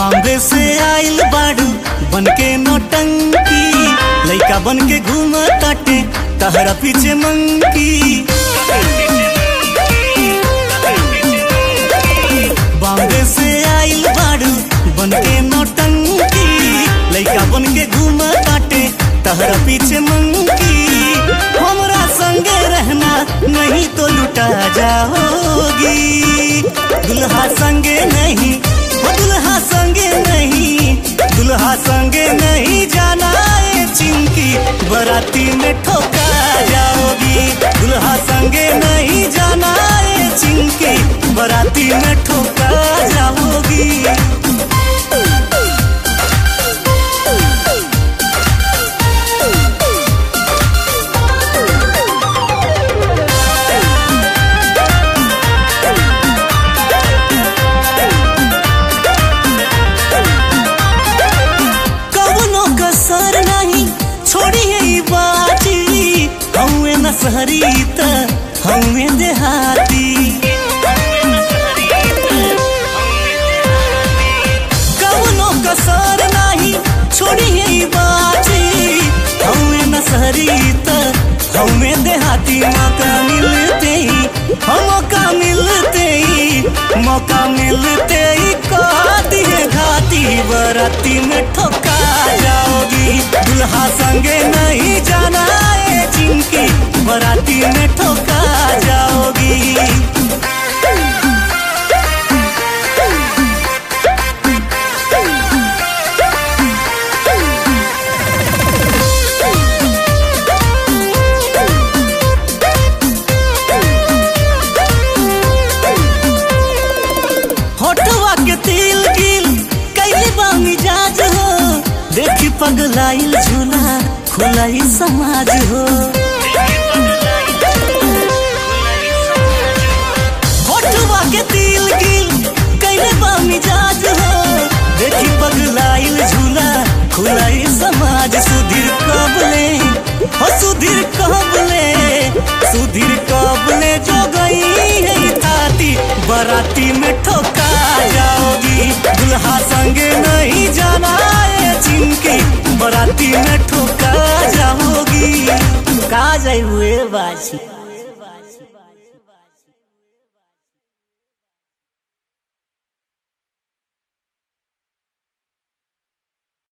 बॉम्बे से आइल बाड़ू बनके नौटंकी, लइका बनके घूमताटे तहरा पीछे मंकी। बॉम्बे से आइल बाड़ू बनके नौटंकी, लइका बनके घूमताटे तहरा पीछे मंकी। हमरा संगे रहना नहीं तो लुटा जाओगी, दुल्हा संगे नहीं, दुल्हा संगे नहीं, दुल्हा संगे नहीं जाना है चिंकी, बराती में ठोका जाओगी। दुल्हा संगे नहीं जाना है चिंकी, बराती में ठोका जाओगी। सहरी त हमें देहाती, कवनो कसर नहीं छोड़िए बाजी, हमें न सहरी त हमें देहाती। मौका मिलते ही, मौका मिलते ही, मौका मिलते ही कहती है घाती, बराती में ठोका जाओगी। दुल्हा संगे नहीं जाना है चिंकी, बराती में ठोका जाओगी। होठवा के तिल गिल कैली बा मिजाज हो, देखी पगलाइल झूला खुलाई समाज हो। होठवा के तिल गिल कैले बा मिजाज हो, देखी पगलाइल झूला खुलाई समाज। सुधीर कबले हो, सुधीर कबले, सुधीर कबले जो गई है ताती, बराती में ठोका जाओगी। दुल्हा संगे नहीं जाना है चिंकी, बराती में ठोका जाओगी। का जाई हुए बाजी।